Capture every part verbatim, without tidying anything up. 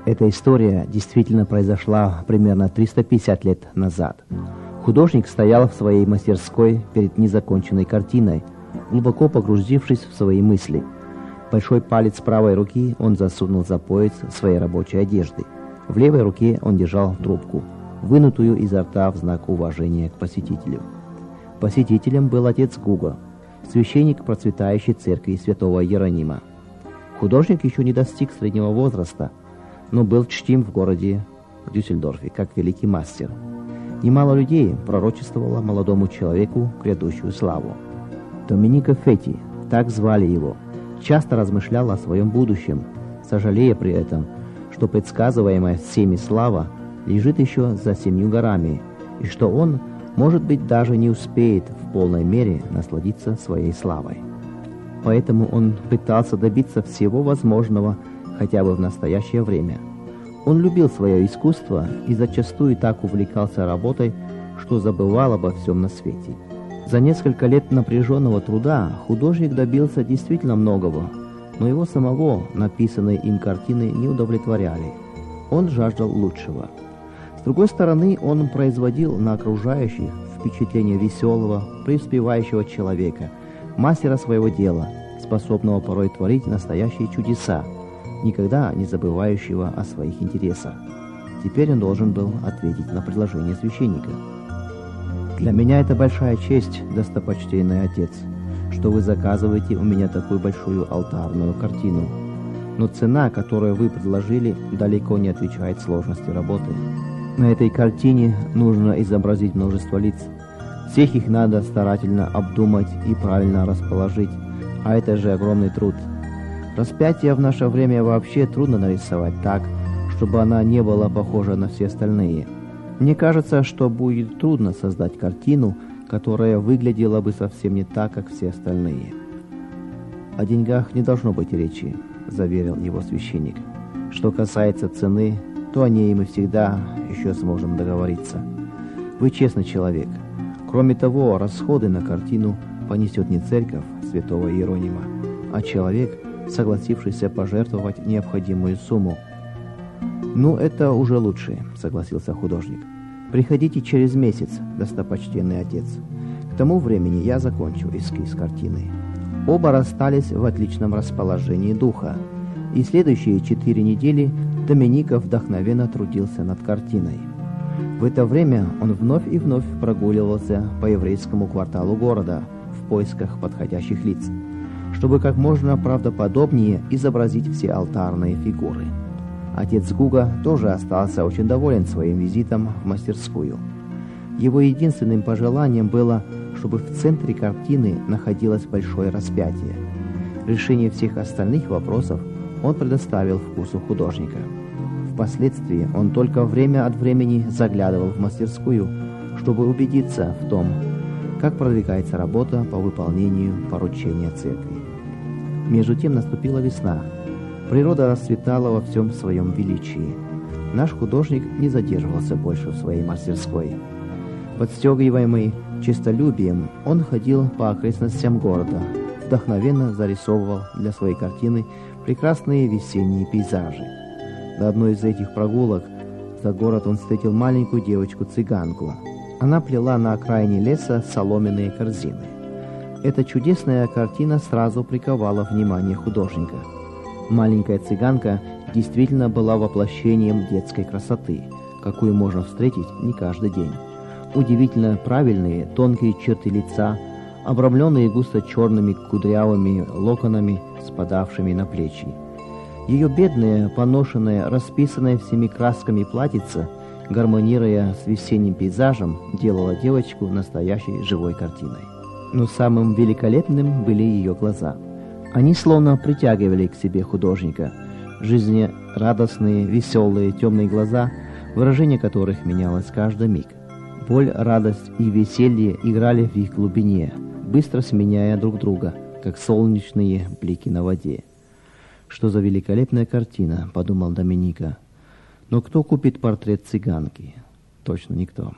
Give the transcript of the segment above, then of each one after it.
Эта история действительно произошла примерно триста пятьдесят лет назад. Художник стоял в своей мастерской перед незаконченной картиной, глубоко погрузившись в свои мысли. Большой палец правой руки он засунул за пояс своей рабочей одежды. В левой руке он держал трубку, вынутую изо рта в знак уважения к посетителю. Посетителем был отец Гуго, священник процветающей церкви святого Иеронима. Художник еще не достиг среднего возраста, но был чтим в городе Дюссельдорфе как великий мастер. Немало людей пророчествовало молодому человеку грядущую славу. Доменико Фетти, так звали его, часто размышлял о своем будущем, сожалея при этом, что предсказываемая всеми слава лежит еще за семью горами, и что он, может быть, даже не успеет в полной мере насладиться своей славой. Поэтому он пытался добиться всего возможного хотя бы в настоящее время. Он любил свое искусство и зачастую так увлекался работой, что забывал обо всем на свете. За несколько лет напряженного труда художник добился действительно многого, но его самого написанные им картины не удовлетворяли. Он жаждал лучшего. С другой стороны, он производил на окружающих впечатление веселого, преуспевающего человека, мастера своего дела, способного порой творить настоящие чудеса, никогда не забывающего о своих интересах. Теперь он должен был ответить на предложение священника. «Для меня это большая честь, достопочтенный отец, что вы заказываете у меня такую большую алтарную картину. Но цена, которую вы предложили, далеко не отвечает сложности работы. На этой картине нужно изобразить множество лиц. Всех их надо старательно обдумать и правильно расположить, а это же огромный труд. Распятие в наше время вообще трудно нарисовать так, чтобы она не была похожа на все остальные. Мне кажется, что будет трудно создать картину, которая выглядела бы совсем не так, как все остальные». «О деньгах не должно быть речи», — заверил его священник. «Что касается цены, то о ней мы всегда еще сможем договориться. Вы честный человек. Кроме того, расходы на картину понесет не церковь святого Иеронима, а человек, согласившийся пожертвовать необходимую сумму». «Ну, это уже лучше», — согласился художник. «Приходите через месяц, достопочтенный отец. К тому времени я закончу эскиз картины». Оба расстались в отличном расположении духа, и следующие четыре недели Доменико вдохновенно трудился над картиной. В это время он вновь и вновь прогуливался по еврейскому кварталу города в поисках подходящих лиц, чтобы как можно правдоподобнее изобразить все алтарные фигуры. Отец Гуго тоже остался очень доволен своим визитом в мастерскую. Его единственным пожеланием было, чтобы в центре картины находилось большое распятие. Решение всех остальных вопросов он предоставил вкусу художника. Впоследствии он только время от времени заглядывал в мастерскую, чтобы убедиться в том, как продвигается работа по выполнению поручения церкви. Между тем наступила весна. Природа расцветала во всем своем величии. Наш художник не задерживался больше в своей мастерской. Подстегиваемый честолюбием, он ходил по окрестностям города, вдохновенно зарисовывал для своей картины прекрасные весенние пейзажи. На одной из этих прогулок за город он встретил маленькую девочку-цыганку. Она плела на окраине леса соломенные корзины. Эта чудесная картина сразу приковала внимание художника. Маленькая цыганка действительно была воплощением детской красоты, какую можно встретить не каждый день. Удивительно правильные, тонкие черты лица, обрамленные густо черными кудрявыми локонами, спадавшими на плечи. Ее бедное, поношенное, расписанное всеми красками платьице, гармонируя с весенним пейзажем, делала девочку настоящей живой картиной. Но самым великолепным были ее глаза. Они словно притягивали к себе художника. Жизнерадостные, веселые, темные глаза, выражение которых менялось каждый миг. Боль, радость и веселье играли в их глубине, быстро сменяя друг друга, как солнечные блики на воде. «Что за великолепная картина», — подумал Доменико. «Но кто купит портрет цыганки?» Точно никто.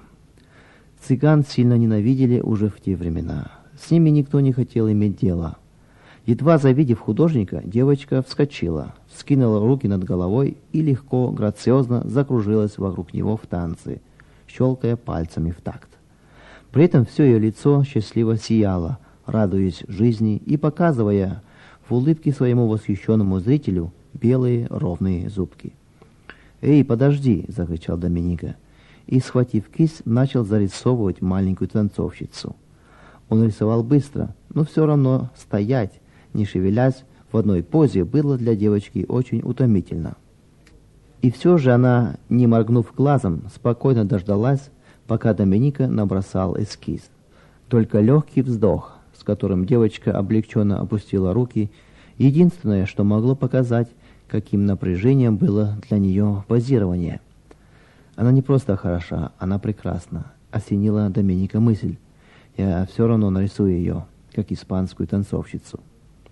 Цыган сильно ненавидели уже в те времена. С ними никто не хотел иметь дела. Едва завидев художника, девочка вскочила, вскинула руки над головой и легко, грациозно закружилась вокруг него в танце, щелкая пальцами в такт. При этом все ее лицо счастливо сияло, радуясь жизни и показывая в улыбке своему восхищенному зрителю белые ровные зубки. «Эй, подожди!» — закричал Доминика, и, схватив кисть, начал зарисовывать маленькую танцовщицу. Он рисовал быстро, но все равно стоять, не шевелясь, в одной позе было для девочки очень утомительно. И все же она, не моргнув глазом, спокойно дождалась, пока Доминика набросал эскиз. Только легкий вздох, с которым девочка облегченно опустила руки, единственное, что могло показать, каким напряжением было для нее позирование. Она не просто хороша, она прекрасна, осенила Доминика мысль. Я все равно нарисую ее, как испанскую танцовщицу.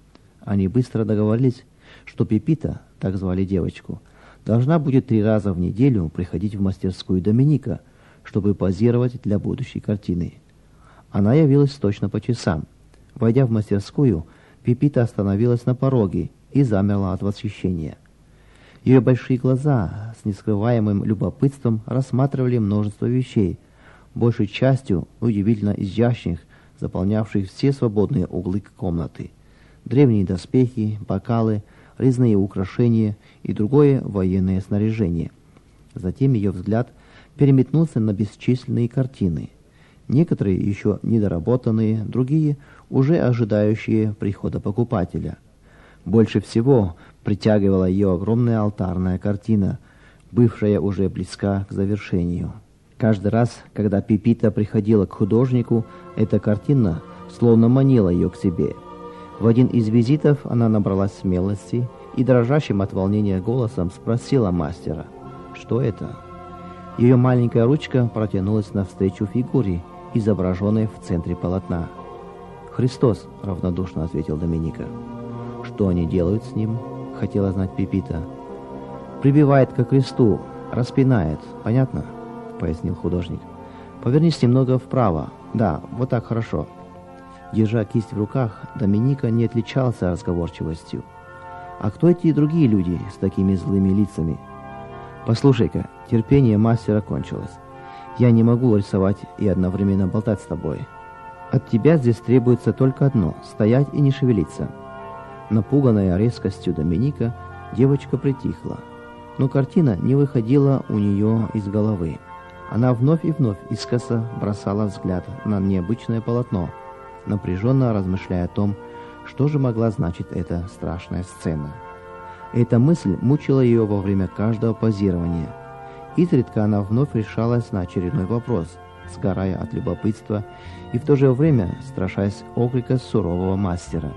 Они быстро договорились, что Пепита, так звали девочку, должна будет три раза в неделю приходить в мастерскую Доминика, чтобы позировать для будущей картины. Она явилась точно по часам. Войдя в мастерскую, Пепита остановилась на пороге и замерла от восхищения. Ее большие глаза с нескрываемым любопытством рассматривали множество вещей, большей частью удивительно изящных, заполнявших все свободные углы комнаты. Древние доспехи, бокалы, резные украшения и другое военное снаряжение. Затем ее взгляд переметнулся на бесчисленные картины. Некоторые еще недоработанные, другие уже ожидающие прихода покупателя. Больше всего притягивала ее огромная алтарная картина, бывшая уже близка к завершению. Каждый раз, когда Пепита приходила к художнику, эта картина словно манила ее к себе. В один из визитов она набралась смелости и дрожащим от волнения голосом спросила мастера, что это. Ее маленькая ручка протянулась навстречу фигуре, изображенной в центре полотна. «Христос», — равнодушно ответил Доминика. «Что они делают с ним?» — хотела знать Пепита. «Прибивает ко кресту, распинает, понятно?» — пояснил художник. «Повернись немного вправо. Да, вот так хорошо». Держа кисть в руках, Доминика не отличался разговорчивостью. «А кто эти другие люди с такими злыми лицами?» «Послушай-ка, терпение мастера кончилось. Я не могу рисовать и одновременно болтать с тобой. От тебя здесь требуется только одно — стоять и не шевелиться». Напуганная резкостью Доминика, девочка притихла, но картина не выходила у нее из головы. Она вновь и вновь искоса бросала взгляд на необычное полотно, напряженно размышляя о том, что же могла значить эта страшная сцена. Эта мысль мучила ее во время каждого позирования. Изредка она вновь решалась на очередной вопрос, сгорая от любопытства и в то же время страшась окрика сурового мастера.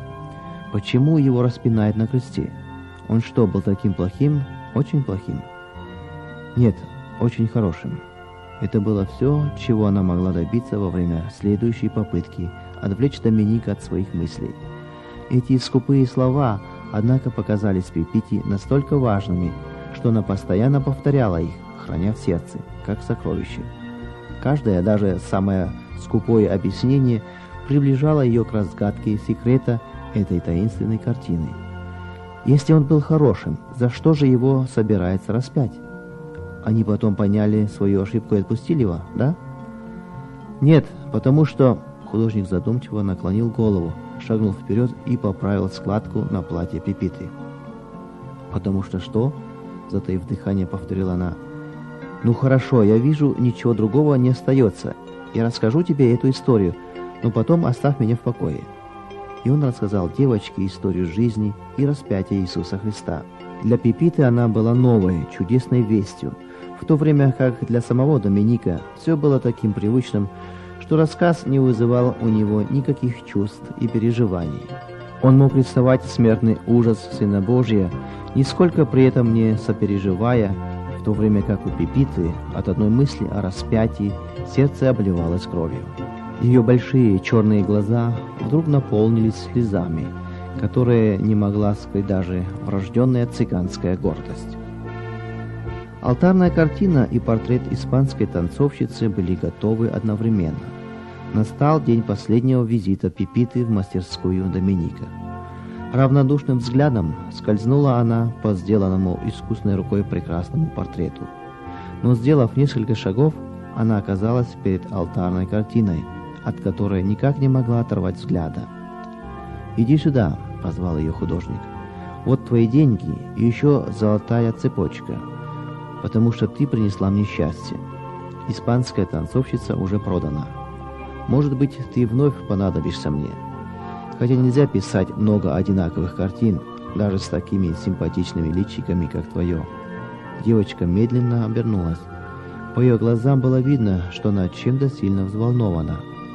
Почему его распинают на кресте? Он что, был таким плохим? Очень плохим? Нет, очень хорошим. Это было все, чего она могла добиться во время следующей попытки отвлечь Доминика от своих мыслей. Эти скупые слова, однако, показались Пепите настолько важными, что она постоянно повторяла их, храня в сердце, как сокровище. Каждое, даже самое скупое объяснение приближало ее к разгадке секрета этой таинственной картины. Если он был хорошим, за что же его собирается распять? Они потом поняли свою ошибку и отпустили его, да? Нет, потому что... Художник задумчиво наклонил голову, шагнул вперед и поправил складку на платье Пепиты. «Потому что что?» — затаив дыхание, повторила она. «Ну хорошо, я вижу, ничего другого не остается. Я расскажу тебе эту историю, но потом оставь меня в покое». И он рассказал девочке историю жизни и распятия Иисуса Христа. Для Пепиты она была новой, чудесной вестью, в то время как для самого Доминика все было таким привычным, что рассказ не вызывал у него никаких чувств и переживаний. Он мог рисовать смертный ужас Сына Божия, нисколько при этом не сопереживая, в то время как у Пепиты от одной мысли о распятии сердце обливалось кровью. Ее большие черные глаза вдруг наполнились слезами, которые не могла скрыть даже врожденная цыганская гордость. Алтарная картина и портрет испанской танцовщицы были готовы одновременно. Настал день последнего визита Пепиты в мастерскую Доминика. Равнодушным взглядом скользнула она по сделанному искусной рукой прекрасному портрету. Но, сделав несколько шагов, она оказалась перед алтарной картиной, от которой никак не могла оторвать взгляда. «Иди сюда», — позвал ее художник. «Вот твои деньги и еще золотая цепочка, потому что ты принесла мне счастье. Испанская танцовщица уже продана. Может быть, ты вновь понадобишься мне. Хотя нельзя писать много одинаковых картин, даже с такими симпатичными личиками, как твое». Девочка медленно обернулась. По ее глазам было видно, что она чем-то сильно взволнована.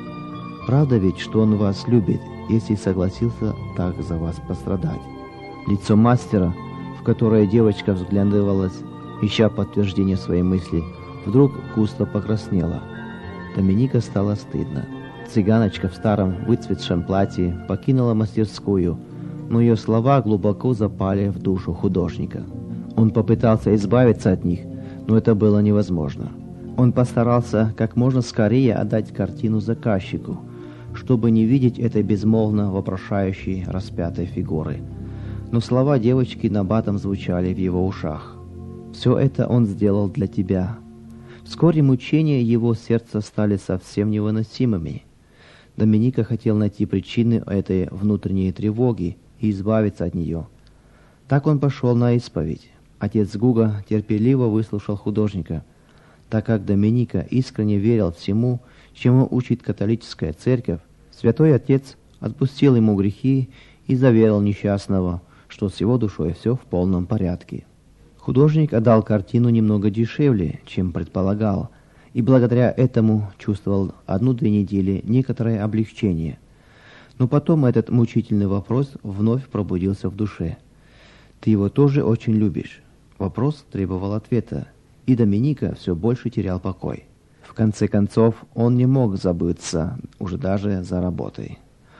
«Правда ведь, что он вас любит, если согласился так за вас пострадать?» Лицо мастера, в которое девочка взглядывалась, ища подтверждение своей мысли, вдруг густо покраснело. Доминика стало стыдно. Цыганочка в старом выцветшем платье покинула мастерскую, но ее слова глубоко запали в душу художника. Он попытался избавиться от них, но это было невозможно. Он постарался как можно скорее отдать картину заказчику, чтобы не видеть этой безмолвно вопрошающей распятой фигуры. Но слова девочки набатом звучали в его ушах. «Все это он сделал для тебя». Вскоре мучения его сердца стали совсем невыносимыми. Доминика хотел найти причины этой внутренней тревоги и избавиться от нее. Так он пошел на исповедь. Отец Гуго терпеливо выслушал художника, так как Доминика искренне верил всему, чему учит католическая церковь. Святой Отец отпустил ему грехи и заверил несчастного, что с его душой все в полном порядке. Художник отдал картину немного дешевле, чем предполагал, и благодаря этому чувствовал одну-две недели некоторое облегчение. Но потом этот мучительный вопрос вновь пробудился в душе. «Ты его тоже очень любишь?» Вопрос требовал ответа, и Доминика все больше терял покой. В конце концов, он не мог забыться, уже даже за работой.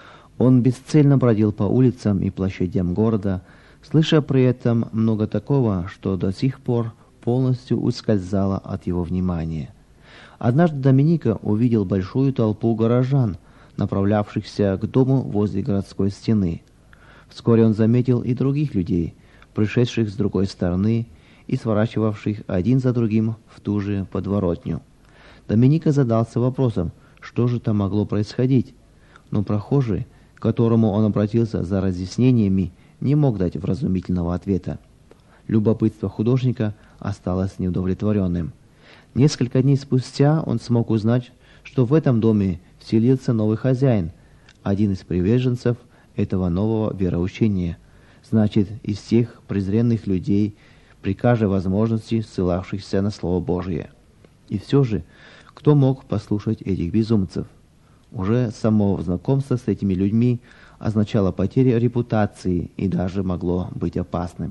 Он бесцельно бродил по улицам и площадям города, слыша при этом много такого, что до сих пор полностью ускользало от его внимания. Однажды Доминика увидел большую толпу горожан, направлявшихся к дому возле городской стены. Вскоре он заметил и других людей, пришедших с другой стороны и сворачивавших один за другим в ту же подворотню. Доминика задался вопросом, что же там могло происходить, но прохожий, к которому он обратился за разъяснениями, не мог дать вразумительного ответа. Любопытство художника осталось неудовлетворенным. Несколько дней спустя он смог узнать, что в этом доме вселился новый хозяин, один из приверженцев этого нового вероучения, значит, из тех презренных людей, при каждой возможности ссылавшихся на Слово Божие. И все же, кто мог послушать этих безумцев? Уже само знакомство с этими людьми означало потерю репутации и даже могло быть опасным.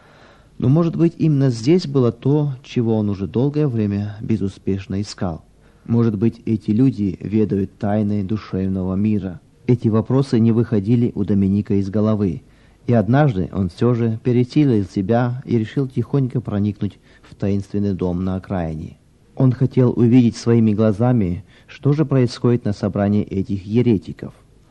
Но, может быть, именно здесь было то, чего он уже долгое время безуспешно искал. Может быть, эти люди ведают тайной душевного мира. Эти вопросы не выходили у Доминика из головы, и однажды он все же пересилил себя и решил тихонько проникнуть в таинственный дом на окраине. Он хотел увидеть своими глазами, что же происходит на собрании этих еретиков.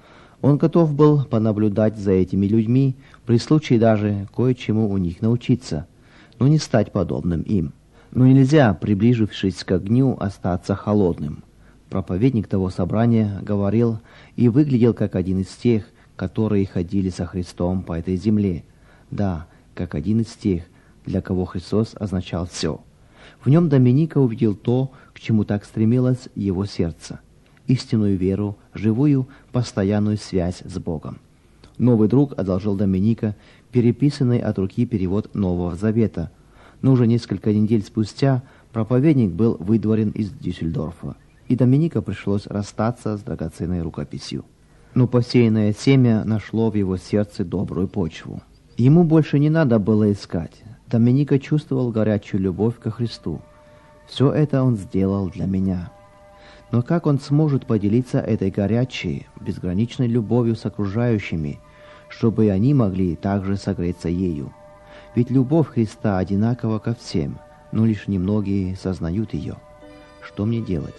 Он готов был понаблюдать за этими людьми, при случае даже кое-чему у них научиться, но не стать подобным им. Но нельзя, приближившись к огню, остаться холодным. Проповедник того собрания говорил и выглядел как один из тех, которые ходили со Христом по этой земле. Да, как один из тех, для кого Христос означал все. В нем Доминика увидел то, к чему так стремилось его сердце. Истинную веру, живую, постоянную связь с Богом. Новый друг одолжил Доминика переписанный от руки перевод Нового Завета, но уже несколько недель спустя проповедник был выдворен из Дюссельдорфа, и Доминика пришлось расстаться с драгоценной рукописью. Но посеянное семя нашло в его сердце добрую почву. Ему больше не надо было искать. Доминика чувствовал горячую любовь ко Христу. Все это он сделал для меня. Но как он сможет поделиться этой горячей, безграничной любовью с окружающими, чтобы и они могли также согреться ею? Ведь любовь Христа одинакова ко всем, но лишь немногие сознают ее. Что мне делать?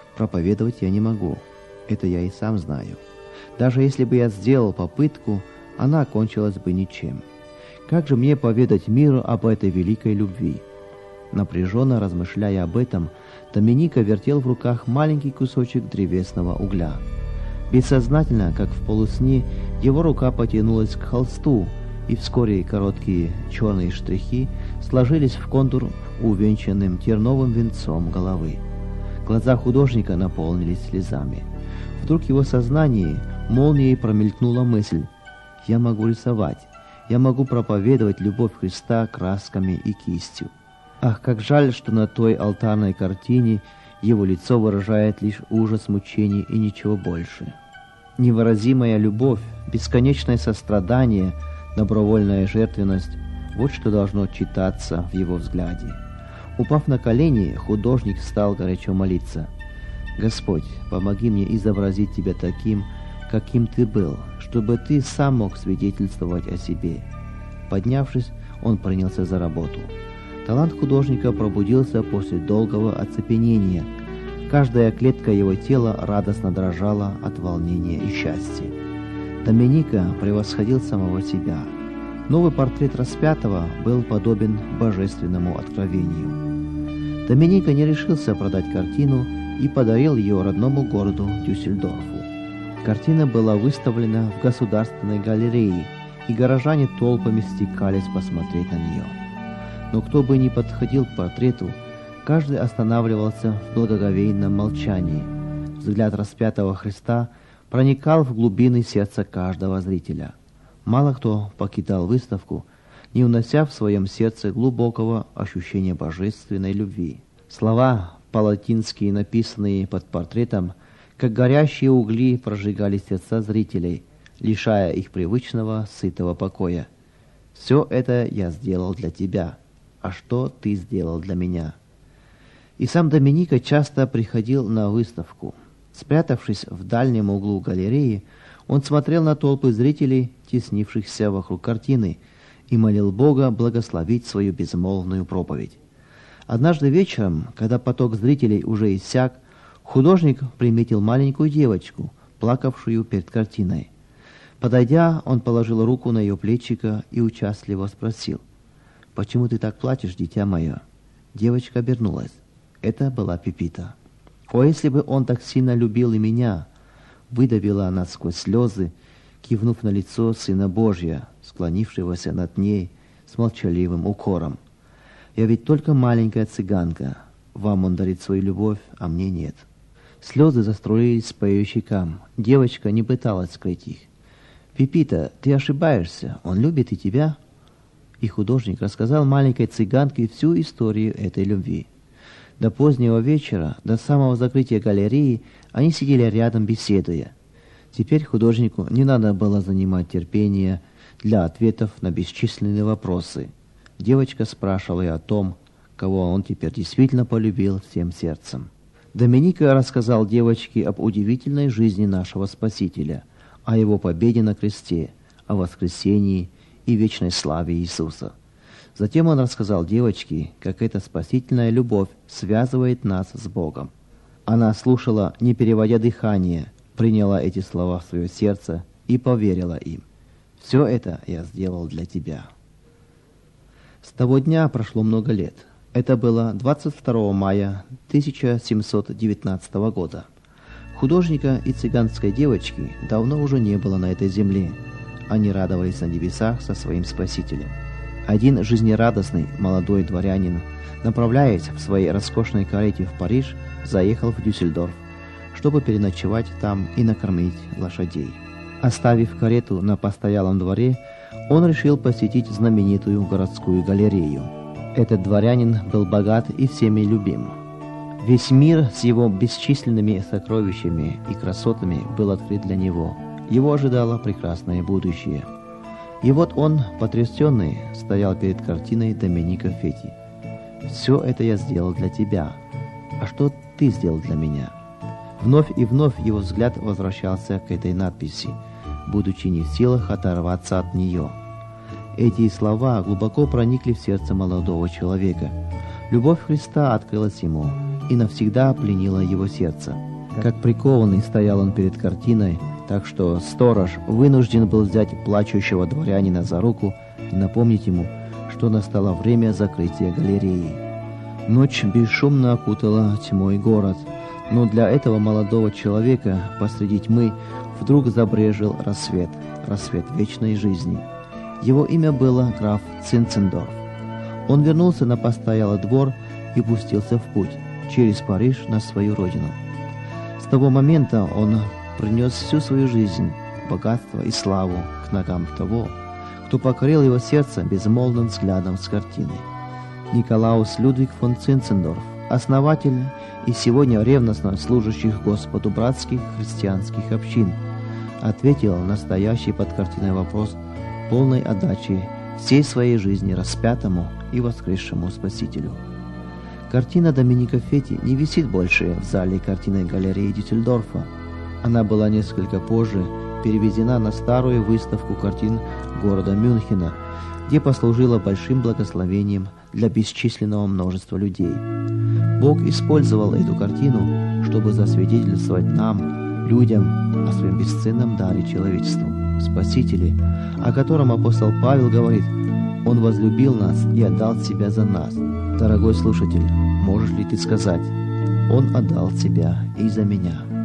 Проповедовать я не могу. Это я и сам знаю. Даже если бы я сделал попытку, она кончилась бы ничем. Как же мне поведать миру об этой великой любви? Напряженно размышляя об этом, Доминика вертел в руках маленький кусочек древесного угля. Бессознательно, как в полусне, его рука потянулась к холсту, и вскоре короткие черные штрихи сложились в контур увенчанным терновым венцом головы. Глаза художника наполнились слезами. Вдруг в его сознании молнией промелькнула мысль: «Я могу рисовать, я могу проповедовать любовь Христа красками и кистью». Ах, как жаль, что на той алтарной картине его лицо выражает лишь ужас мучений и ничего больше. Невыразимая любовь, бесконечное сострадание, добровольная жертвенность – вот что должно читаться в его взгляде. Упав на колени, художник стал горячо молиться: «Господь, помоги мне изобразить Тебя таким, каким Ты был, чтобы Ты сам мог свидетельствовать о себе». Поднявшись, он принялся за работу. Талант художника пробудился после долгого оцепенения. Каждая клетка его тела радостно дрожала от волнения и счастья. Доминика превосходил самого себя. Новый портрет распятого был подобен божественному откровению. Доминика не решился продать картину и подарил ее родному городу Дюссельдорфу. Картина была выставлена в Государственной галерее, и горожане толпами стекались посмотреть на нее. Но кто бы ни подходил к портрету, каждый останавливался в благоговейном молчании. Взгляд распятого Христа проникал в глубины сердца каждого зрителя. Мало кто покидал выставку, не унося в своем сердце глубокого ощущения божественной любви. Слова, по-латински написанные под портретом, как горящие угли, прожигали сердца зрителей, лишая их привычного сытого покоя. «Все это я сделал для тебя. А что ты сделал для меня?» И сам Доминика часто приходил на выставку. Спрятавшись в дальнем углу галереи, он смотрел на толпы зрителей, теснившихся вокруг картины, и молил Бога благословить свою безмолвную проповедь. Однажды вечером, когда поток зрителей уже иссяк, художник приметил маленькую девочку, плакавшую перед картиной. Подойдя, он положил руку на ее плечико и участливо спросил: «Почему ты так плачешь, дитя мое?» Девочка обернулась. Это была Пепита. «О, если бы он так сильно любил и меня!» Выдавила она сквозь слезы, кивнув на лицо Сына Божия, склонившегося над ней с молчаливым укором. «Я ведь только маленькая цыганка. Вам он дарит свою любовь, а мне нет». Слезы заструились по ее щекам. Девочка не пыталась скрыть их. «Пепита, ты ошибаешься. Он любит и тебя». И художник рассказал маленькой цыганке всю историю этой любви. До позднего вечера, до самого закрытия галереи, они сидели рядом, беседуя. Теперь художнику не надо было занимать терпение для ответов на бесчисленные вопросы. Девочка спрашивала и о том, кого он теперь действительно полюбил всем сердцем. Доминика рассказал девочке об удивительной жизни нашего Спасителя, о его победе на кресте, о воскресении и вечной славе Иисуса. Затем он рассказал девочке, как эта спасительная любовь связывает нас с Богом. Она слушала, не переводя дыхание, приняла эти слова в свое сердце и поверила им. «Все это я сделал для тебя». С того дня прошло много лет. Это было двадцать второго мая тысяча семьсот девятнадцатого года. Художника и цыганской девочки давно уже не было на этой земле. Они радовались на небесах со своим Спасителем. Один жизнерадостный молодой дворянин, направляясь в своей роскошной карете в Париж, заехал в Дюссельдорф, чтобы переночевать там и накормить лошадей. Оставив карету на постоялом дворе, он решил посетить знаменитую городскую галерею. Этот дворянин был богат и всеми любим. Весь мир с его бесчисленными сокровищами и красотами был открыт для него. Его ожидало прекрасное будущее. И вот он, потрясенный, стоял перед картиной Доминика Фетти. «Все это я сделал для тебя. А что ты сделал для меня?» Вновь и вновь его взгляд возвращался к этой надписи, будучи не в силах оторваться от нее. Эти слова глубоко проникли в сердце молодого человека. Любовь Христа открылась ему и навсегда пленила его сердце. Как прикованный стоял он перед картиной, Так что сторож вынужден был взять плачущего дворянина за руку и напомнить ему, что настало время закрытия галереи. Ночь бесшумно окутала тьмой город, но для этого молодого человека посреди тьмы вдруг забрежил рассвет, рассвет вечной жизни. Его имя было граф Цинцендорф. Он вернулся на постоялый двор и пустился в путь через Париж на свою родину. С того момента он принес всю свою жизнь, богатство и славу к ногам того, кто покорил его сердце безмолвным взглядом с картины. Николаус Людвиг фон Цинцендорф, основатель и сегодня ревностно служащих Господу братских христианских общин, ответил на стоящий под картиной вопрос полной отдачи всей своей жизни распятому и воскресшему Спасителю. Картина Доминика Фетти не висит больше в зале картинной галереи Дюссельдорфа. Она была несколько позже переведена на старую выставку картин города Мюнхена, где послужила большим благословением для бесчисленного множества людей. Бог использовал эту картину, чтобы засвидетельствовать нам, людям, о своем бесценном даре человечеству, Спасителе, о котором апостол Павел говорит: «Он возлюбил нас и отдал себя за нас». Дорогой слушатель, можешь ли ты сказать: «Он отдал себя и за меня»?